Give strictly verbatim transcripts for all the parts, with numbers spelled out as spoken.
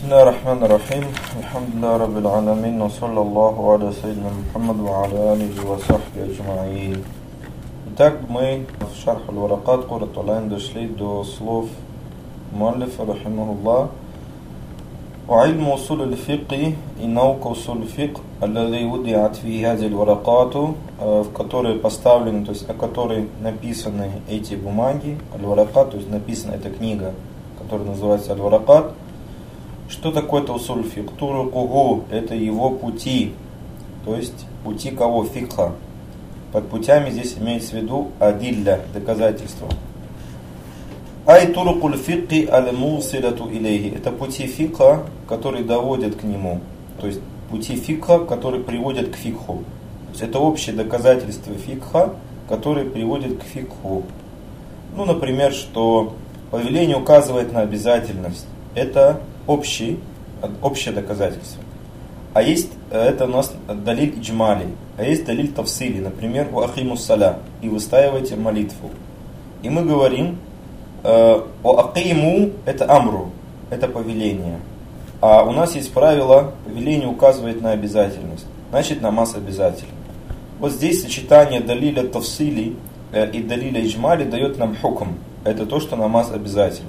Бисмиллахи рахмани рахим. Алхамдулиллахи раббил аламин. Ва саллаллаху аля сайидина Мухаммад ва аля алихи ва сахби аджмаин. Итак, мы в шарх аль-Варакат Курат Алайн дошли до слов муаллифа рахимахуллах. Ва ильму усуль аль-фикhi и наука усуль аль-фикh, алладhi вудиат фи хази аль-Варакату, в которой поставлены, то есть о которой написаны эти бумаги, аль-Варакат, то есть написана эта книга, которая называется аль-Варакат. Что такое это усуль фикх? Турукуху – это его пути, то есть пути кого? Фикха. Под путями здесь имеется в виду адилля, доказательства. Ай турукуль фикхи аль-мусилату илейхи – это пути фикха, которые доводят к нему, то есть пути фикха, которые приводят к фикху. То есть это общее доказательство фикха, которые приводят к фикху. Ну, например, что повеление указывает на обязательность. Это общий, общее доказательство. А есть, это у нас далиль иджмали, а есть далиль тавсили, например, у ахимус саля, и выстаивайте молитву. И мы говорим, о акиму это амру, это повеление. А у нас есть правило, повеление указывает на обязательность, значит намаз обязателен. Вот здесь сочетание далиля тавсили и далиля иджмали дает нам хукм, это то, что намаз обязателен.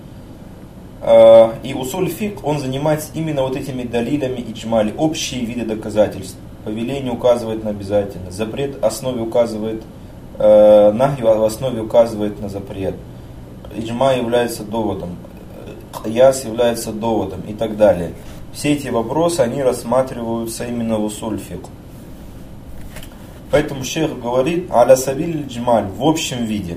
И усуль фикх, он занимается именно вот этими далилями иджмали, общие виды доказательств. Повеление указывает на обязательность, запрет в основе указывает, э, нахью в основе указывает на запрет. Иджма является доводом, кияс является доводом и так далее. Все эти вопросы, они рассматриваются именно в усуль фикх. Поэтому шейх говорит, аля сабиль иджмаль, в общем виде.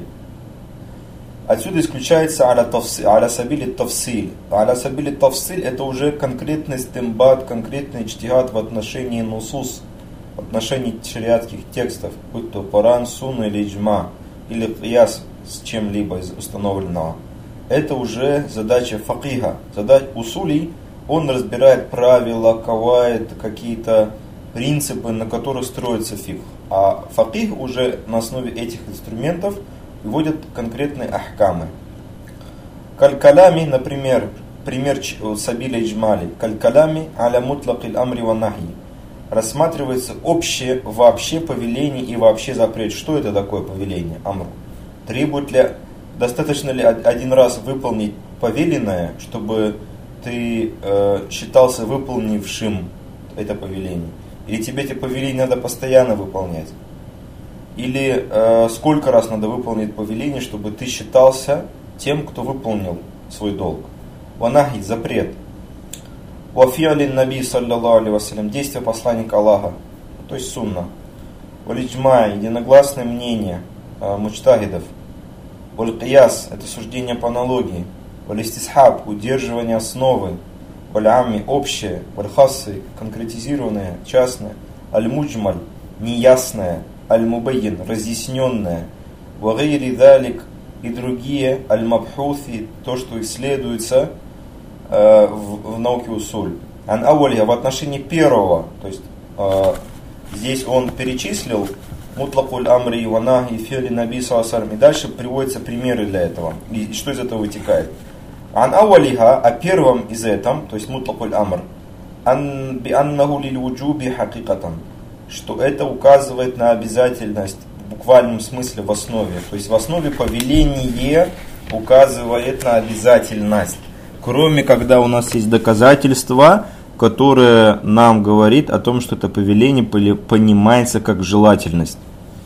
Отсюда исключается аля сабили тавсиль. Аля сабили тавсиль это уже конкретный стимбат, конкретный иджтихад в отношении нусус, в отношении шариатских текстов, будь то Коран, Сунна или иджма, или кияс с чем-либо из установленного. Это уже задача факиха. Задача усулей, он разбирает правила, каваид, какие-то принципы, на которых строится фикх. А факих уже на основе этих инструментов вводят конкретные ахкамы. Калькалями, например, пример сабиля иджмали. Калькалями аля мутлакиль амри ва нахи. Рассматривается общее вообще повеление и вообще запрет. Что это такое повеление, амру? Требует ли, достаточно ли один раз выполнить повеленное, чтобы ты э, считался выполнившим это повеление? Или тебе это повеление надо постоянно выполнять? Или э, сколько раз надо выполнить повеление, чтобы ты считался тем, кто выполнил свой долг. Ванахи, запрет. Вафиалин наби саллаллаху алейхи вассалям, действие посланника Аллаха, то есть сунна. Валиджма, единогласное мнение э, муджтахидов. Валь-кияс, это суждение по аналогии. Валь-истисхаб, удерживание основы. Валь-амми, общее. Валь-хассы, конкретизированное, частное. Аль-муджмаль, неясное. Аль-мубайин, разъясненное, вагайри далик и другие, аль-мабхуси, то, что исследуется э, в, в науке усуль. Ан ауалия, в отношении первого, то есть э, здесь он перечислил мутлакуль амри ва нахи фи'ли наби саллаллаху алейхи ва саллям, и дальше приводятся примеры для этого. И, и что из этого вытекает? Ан ауалиха, о первом из этом, то есть мутлакуль амр, ан би аннаху лиль вуджуби хакикатан, что это указывает на обязательность в буквальном смысле в основе. То есть в основе повеление указывает на обязательность. Кроме когда у нас есть доказательство, которое нам говорит о том, что это повеление понимается как желательность.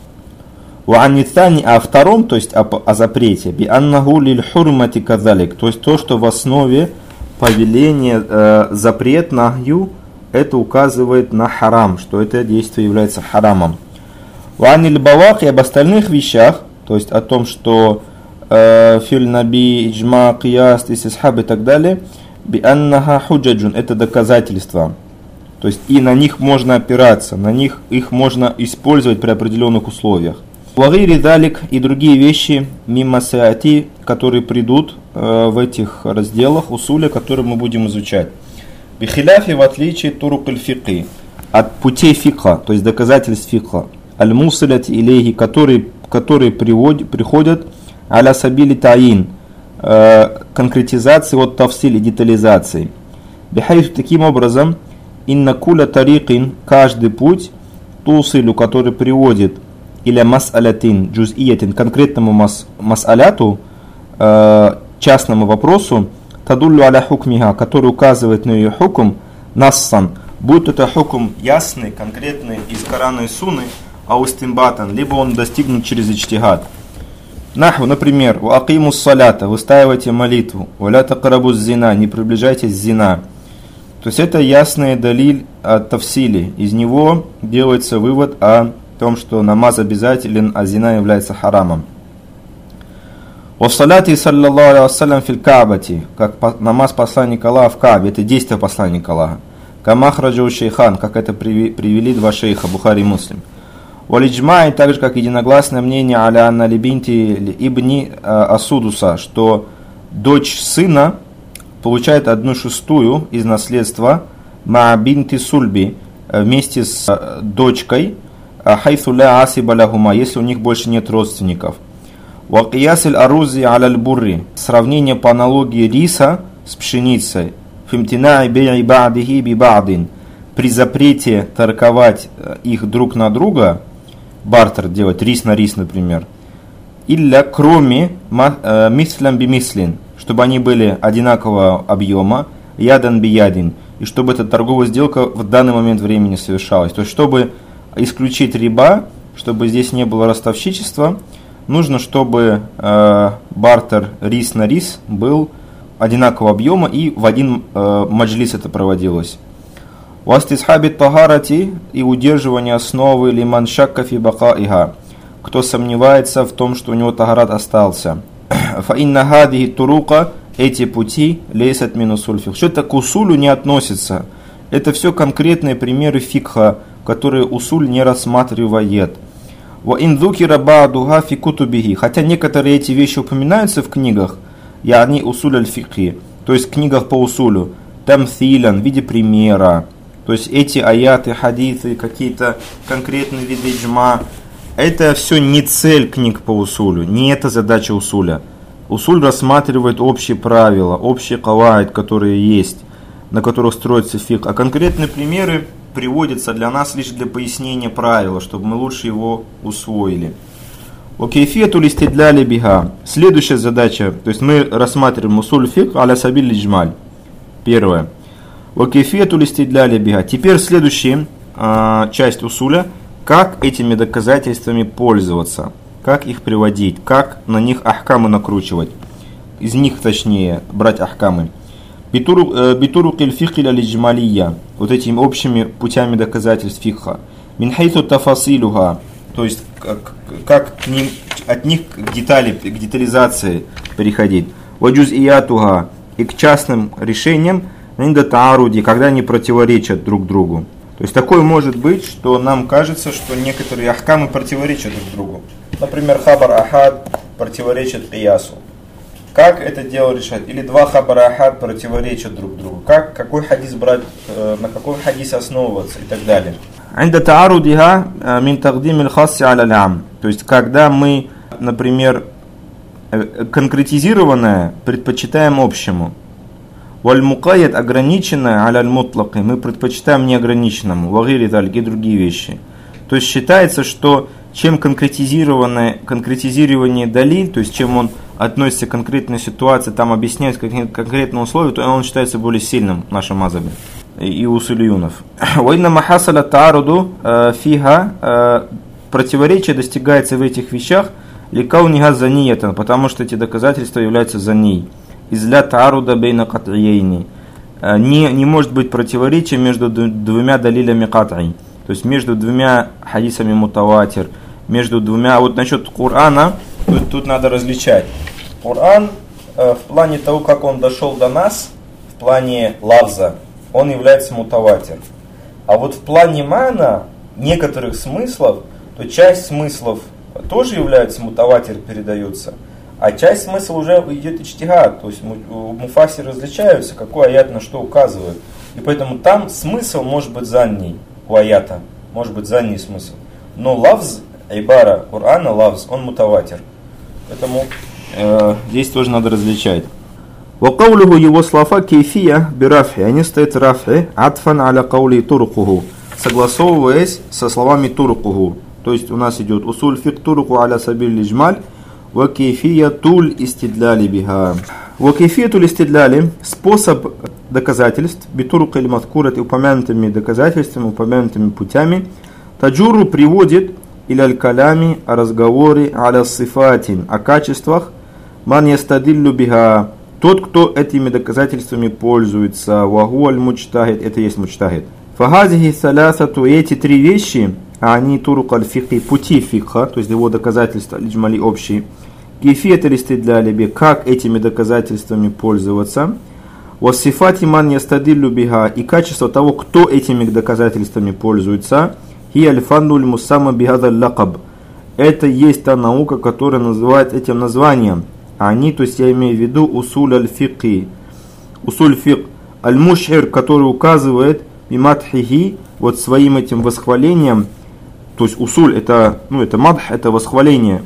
А втором, то есть о, о запрете, би аннаху лиль хурмати казалик, то есть то, что в основе повеления э, запрет нахью, это указывает на харам, что это действие является харамом. Ваниль бавах и об остальных вещах, то есть о том, что филь наби, иджма, кияс, истисхаб и так далее, би аннаха худжаджун, это доказательства. То есть и на них можно опираться, на них их можно использовать при определенных условиях. Вагири далик и другие вещи мимма саати, которые придут э, в этих разделах усуля, которые мы будем изучать. Бихиляфи, в отличие турук аль-фикhi, от путей фикха, то есть доказательств фикха, аль-мусилати илейхи, которые, которые приводят, приходят аля сабили таин, э, конкретизации от тавсили, детализации. Бихайф, таким образом, инна куля тарикин, каждый путь, тусилю, который приводит, или мас'алятин, джуз'iятин, конкретному мас, мас'аляту, э, частному вопросу, тадуллю аля хукмиха, который указывает на ее хукм, нассан, будь это хукм ясный, конкретный из Корана и Сунны, аустимбатан, либо он достигнут через ичтигад. Наху, например, у акимус салята, выстаивайте молитву, валя тaqrabuz зина, не приближайтесь к зина. То есть это ясный далиль от тавсили. Из него делается вывод о том, что намаз обязателен, а зина является харамом. О салате саллаллаху алейхи вассалям фил каабати, как намаз посланника Аллаха в Каабе, это действие посланника Аллаха. Камахраджу шейхан, как это привели два шейха, Бухари и Муслим. Валиджмай, так же как единогласное мнение аля анна либинти ибни асудуса, что дочь сына получает одну шестую из наследства ма бинти сульби, вместе с дочкой, хайсу ля асиба лахума, если у них больше нет родственников. Вакияс аль арузи аля бурри, сравнение по аналогии риса с пшеницей. Фимтина бей'i ба'дихи би ба'дин, при запрете торговать их друг на друга, бартер делать, рис на рис, например, илля кроме мислям би мислин, чтобы они были одинакового объема, ядан би ядин, и чтобы эта торговая сделка в данный момент времени совершалась. То есть, чтобы исключить риба, чтобы здесь не было ростовщичества, нужно, чтобы э, бартер рис на рис был одинакового объема и в один э, маджлис это проводилось. Вастисхабит тагарати, и удерживание основы лиман шакка фи бакаиха, кто сомневается в том, что у него тагарат остался. Фа инна хадихи турука, эти пути лейсат мин усуль фикх. Что это к усулю не относится? Это все конкретные примеры фикха, которые усуль не рассматривает. Ва ин зукира ба'духа фи кутубихи, хотя некоторые эти вещи упоминаются в книгах, яни усуль аль-фикхи, то есть в книгах по усулю, тамсилян, в виде примера. То есть эти аяты, хадисы, какие-то конкретные виды джма, это все не цель книг по усулю, не это задача усуля. Усуль рассматривает общие правила, общие каваид, которые есть, на которых строится фикх, а конкретные примеры приводятся для нас лишь для пояснения правила, чтобы мы лучше его усвоили. Окейфияту листидляли биха. Следующая задача, то есть мы рассматриваем усуль фикх аля сабиль джмаль. Первое. Окейфияту листидляли биха. Теперь следующая э, часть усуля, как этими доказательствами пользоваться, как их приводить, как на них ахкамы накручивать, из них точнее брать ахкамы. Битурук иль-фикх иль-джмалия, вот этими общими путями доказательств фикха. Мин хайсу тафасилуха, то есть как, как к ним, от них к детали, к детализации переходить. Ваджузиятуха, и к частным решениям, когда они противоречат друг другу. То есть такое может быть, что нам кажется, что некоторые ахкамы противоречат друг другу. Например, хабар ахад противоречит киясу. Как это дело решать? Или два хабара ахад противоречат друг другу. Как, какой хадис брать, на какой хадис основываться и так далее. То есть когда мы, например, конкретизированное предпочитаем общему. Валь-мукайят ограниченное аль-мутлаки мы предпочитаем неограниченному, вагири и другие вещи. То есть считается, что чем конкретизированное, конкретизирование далиль, то есть чем он относится к конкретной ситуации, там объясняет какие-то конкретные условия, то он считается более сильным в нашем мазхабе и у сулиюнов. Вайна махасаля тааруду фиха, противоречие достигается в этих вещах ликаунига заниятан, потому что эти доказательства являются заней. Изля тааруда бейна кат'ияйни. Не, не может быть противоречия между двумя далилями кат'и. То есть между двумя хадисами мутаватир, между двумя... Вот насчет Корана, тут, тут надо различать. Коран э, в плане того, как он дошел до нас, в плане лавза, он является мутаватир. А вот в плане мана, некоторых смыслов, то часть смыслов тоже является мутаватир, передается. А часть смысла уже идет ичтигад, то есть муфассиры различаются, какой аят на что указывает. И поэтому там смысл может быть занний у аята, может быть занний смысл. Но лавз, айбара Корана, лавз, он мутаватир. Поэтому э, здесь тоже надо различать. وقوله его слова кейфия бирафи, они стоят рафи, атфан аля каули турукуху, согласовываясь со словами турукуху. То есть у нас идет усуль фик туруку аля сабиль джмаль, ва кейфия туль истидляли биха. Ва кейфия туль истидляли, способ доказательств, битурук или маткурат, упомянутыми доказательствами, упомянутыми путями, таджуру приводит или аль-калями о разговоре аля сифатин, о качествах, ман ястадиллю биха, тот, кто этими доказательствами пользуется, вагу аль-мучтахид, это есть мучтахид. Фахазихи салясату, эти три вещи, они турук аль-фикhi, пути фикха, то есть его доказательства, лиджмали общие, кефият аль-истидляли би, как этими доказательствами пользоваться, вассифати ман ястадиллю биха, и качество того, кто этими доказательствами пользуется, хи аль-фаннуль мусама бихадаль лакаб, это есть та наука, которая называет этим названием. Они, то есть я имею в виду усуль аль-фикhi, усуль фик, аль-мушхир, который указывает бимадхихи, вот своим этим восхвалением, то есть усуль это, ну это мадх, это восхваление,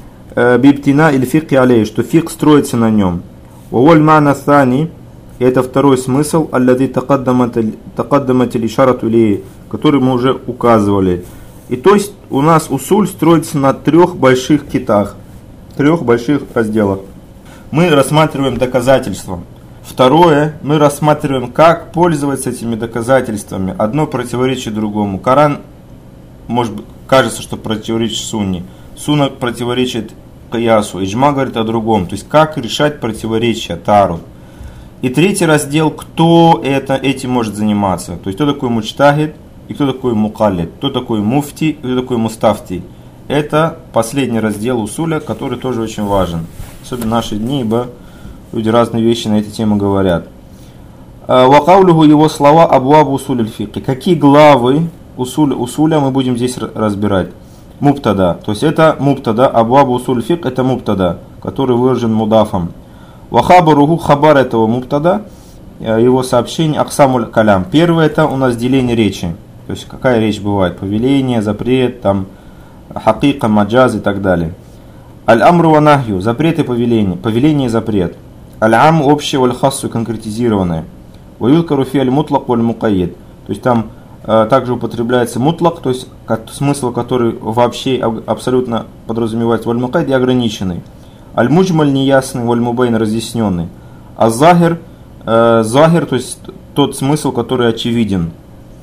биптина или фикhi алей, что фик строится на нем. Ваволь мана thani, это второй смысл, аллади тақаддамат аль-ишарату илей, который мы уже указывали. И то есть у нас усуль строится на трех больших китах, трех больших разделах. Мы рассматриваем доказательства. Второе, мы рассматриваем, как пользоваться этими доказательствами. Одно противоречит другому. Коран, может быть, кажется, что противоречит сунне. Сунна противоречит киясу. Иджма говорит о другом. То есть, как решать противоречия, тару. И третий раздел, кто это, этим может заниматься. То есть, кто такой мучтахид и кто такой мукаллид. Кто такой муфти и кто такой мустафти. Это последний раздел усуля, который тоже очень важен. Особенно в наши дни, ибо люди разные вещи на эту тему говорят. Вакаулюху, его слова абуабу усуль аль-фикhi. Какие главы усуля, усуля мы будем здесь разбирать? Мубтада. То есть это мубтада, абуабу усуль аль-фикh это мубтада, который выражен мудафом. Вахабаруху, хабар этого мубтада, его сообщение аксамуль калям. Первое это у нас деление речи. То есть какая речь бывает? Повеление, запрет, там, хакика, маджаз и так далее. Аль-амру ва нахью, запрет и повеление, повеление и запрет. Аль-ам, общее, валь-хассу, конкретизированное. Ваюлкару фи аль-мутлак валь-мукайид. То есть там э, также употребляется мутлак, то есть как, смысл, который вообще абсолютно подразумевается валь-мукайид и ограниченный. Аль-муджмаль неясный, валь-мубайн разъясненный. А захир, э, захир, то есть тот смысл, который очевиден.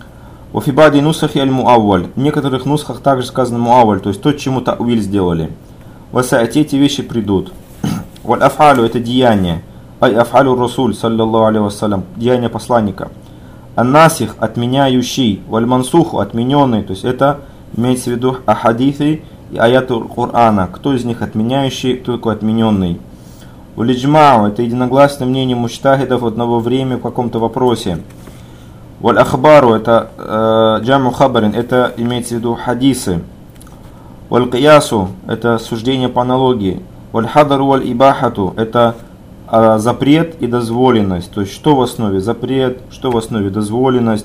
В фибади нусахи аль-муавваль. В некоторых нусхах также сказано муавваль, то есть то, чему та'виль сделали. Васаати, эти вещи придут. Валь афалю, это деяние. Ай афалю расуль, саллаллаху алейхи вассалям, деяние посланника. Ан-насих, отменяющий. Валь мансуху, отмененный, то есть это имеется в виду ахадиты и аяты Корана. Кто из них отменяющий, кто такой отмененный. Валь иджмау, это единогласное мнение муджтахидов в одно время в каком-то вопросе. Валь ахбару, это джаму хабарин, это имеется в виду хадисы. Валь киясу, это суждение по аналогии. Валь хадару валь ибахату, это э, запрет и дозволенность. То есть что в основе запрет, что в основе дозволенность,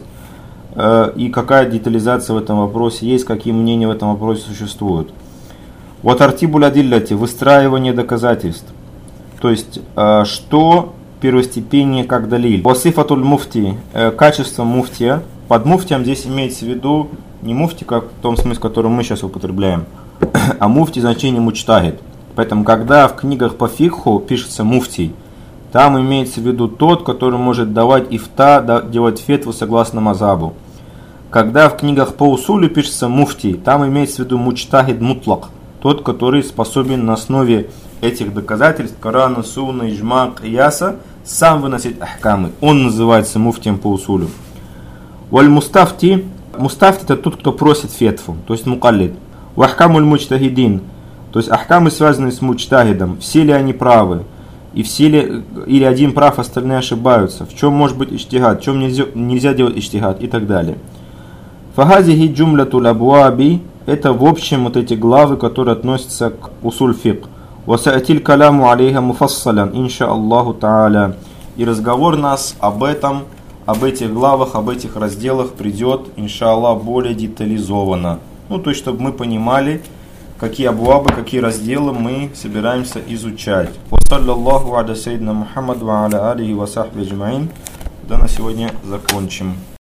э, и какая детализация в этом вопросе есть, какие мнения в этом вопросе существуют. Вот артибуль адилляти, выстраивание доказательств. То есть э, что первостепеннее как далиль. Васифатуль муфти, э, качество муфтия. Под муфтием здесь имеется в виду не муфти, как в том смысле, который мы сейчас употребляем, а муфти значение мучтахид. Поэтому, когда в книгах по фикху пишется муфтий, там имеется в виду тот, который может давать ифта, делать фетву согласно мазабу. Когда в книгах по усулю пишется муфтий, там имеется в виду мучтахид мутлак, тот, который способен на основе этих доказательств, Корана, Сунна, Иджма, Кияса, сам выносить ахкамы. Он называется муфтием по усулю. Валь мустафти, мустафти это тот, кто просит фетву, то есть мукаллид. Вахкамуль мучтахидин, то есть ахкамы, связанные с мучтахидом, все ли они правы, и все ли, или один прав, остальные ошибаются, в чем может быть иджтихад, в чем нельзя, нельзя делать иджтихад и так далее. Фахазихи джумлятуль абуаби, это в общем вот эти главы, которые относятся к усуль фикх. Васаатиль каляму алейха муфассалян, инша Аллаху та'аля. И разговор нас об этом, об этих главах, об этих разделах придет, инша Аллах, более детализованно. Ну, то есть, чтобы мы понимали, какие абуабы, какие разделы мы собираемся изучать. Вассаляллаху аля сайидна Мухаммад ва аля алихи ва сахби аджмаин. Да, на сегодня закончим.